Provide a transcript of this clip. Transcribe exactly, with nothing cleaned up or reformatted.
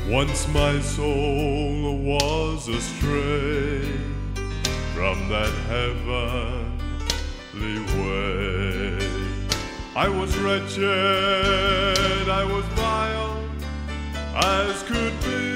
Once my soul was astray from that heavenly way. I was wretched, I was vile as could be.